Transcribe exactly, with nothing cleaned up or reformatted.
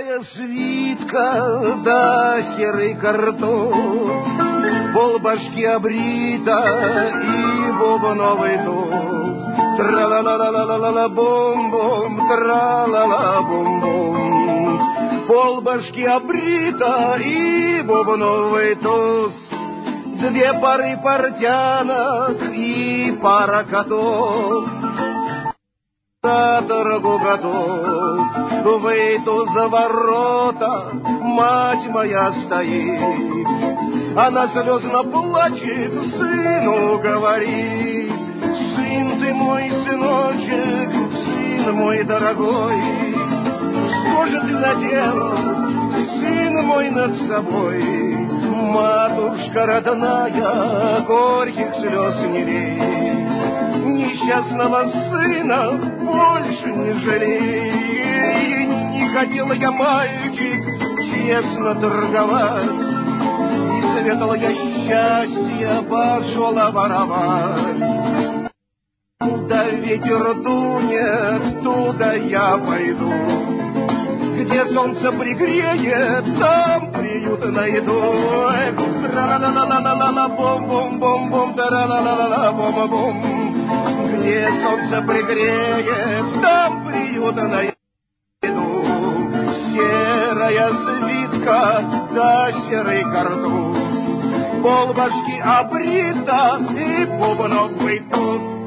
серая свитка да серый картон, полбашки обрита и бубновый туз. Тра-ла-ла-ла-ла-ла-ла-бом-бом, тра-ла-ла-бом-бом, полбашки обрита и бубновый туз. Две пары портянок и пара котов, на дорогу готов. Выйду за ворота, мать моя стоит, она слезно плачет, сыну говорит: сын ты мой, сыночек, сын мой дорогой, что же ты наделал, сын мой, над собой? Матушка родная, горьких слез не лей, несчастного сына больше не жалей. Не хотела я, мальчик, честно торговать, и советовал я счастье пошел воровать. Куда ветер дунет, туда я пойду, где солнце пригреет, там приют найду. Тра-ла-ла-ла-ла-ла-ла-бом-бом-бом-бом, тра-ла-ла-ла-ла-бом-бом, где солнце пригреет, там приют найду. Серая свитка да серый картуз, полбашки обрита и бубновый туз.